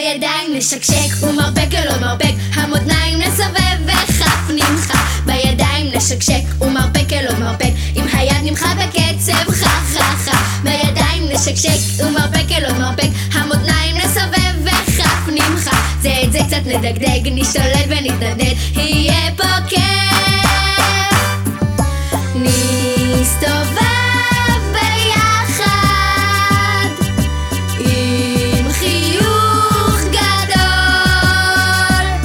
בידיים נשקשק ומרפק אלו מרפק, המותניים נסובב וכף נמחה. בידיים נשקשק ומרפק אלו מרפק, עם היד נמחה בקצב חה חה חה. בידיים נשקשק ומרפק אלו מרפק, המותניים נסובב וכף נמחה. זה את זה קצת נדגדג, נשתולל ונתנדנד, יהיה פה כיף. נסתובב ביחד עם חיוך גדול,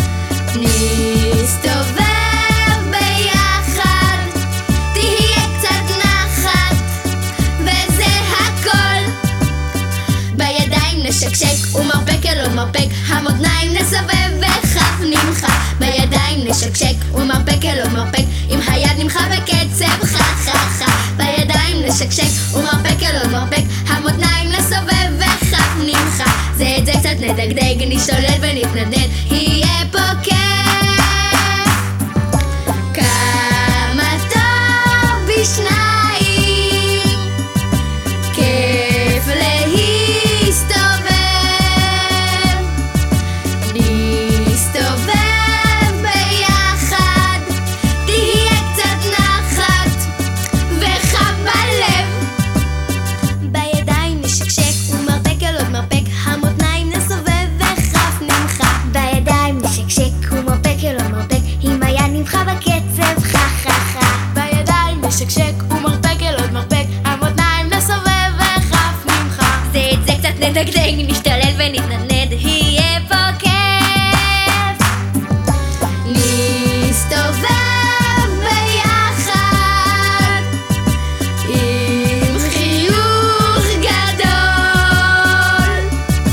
נסתובב ביחד, תהיה קצת נחת וזה הכל. בידיים נשקשק ומרפק אלו מרפק, המותניים נסובב וכף נמחה. בידיים נשקשק ומרפק אלו מרפק, עם היד נמחה בקצב חה חה חה. בידיים נשקשק ומרפק אלו מרפק, המותניים נסובב וכף נמחה. זה את זה קצת נדגדג, נשתולל ונתנדנד, יהיה פה כיף. כמה טוב בשניים, כיף להסתובב. נסתובב ביחד, תהיה קצת נחת וחם בלב. בידיים נשקשק ומרפק אלו מרפק, המותניים נסובב וכף נמחה. בידיים נשקשק ומרפק אלו מרפק, עם היד נמחה בקצב חה חה חה. בידיים נשקשק ומרפק אלו מרפק, המותניים נסובב וכף נמחה. זה את זה קצת נדגדג, נשתולל ונתנדנד, יהיה פה כיף. נסתובב ביחד עם חיוך גדול,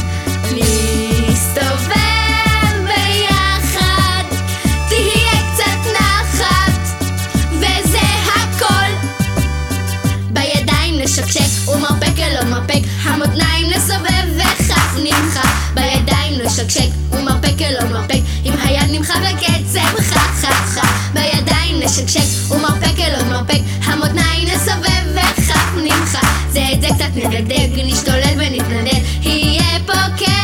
נסתובב ביחד, תהיה קצת נחת וזה הכל. בידיים נשקשק ומרפק אלו מרפק, המותניים נסובב וכף נמחה. בידיים נשקשק ומרפק אלו מרפק, עם היד נמחה בקצב חה חה חה. בידיים נשקשק ומרפק אלו מרפק, המותניים נסובב וכף נמחה. זה את זה קצת נדגדג, נשתולל ונתנדנד, יהיה פה כיף.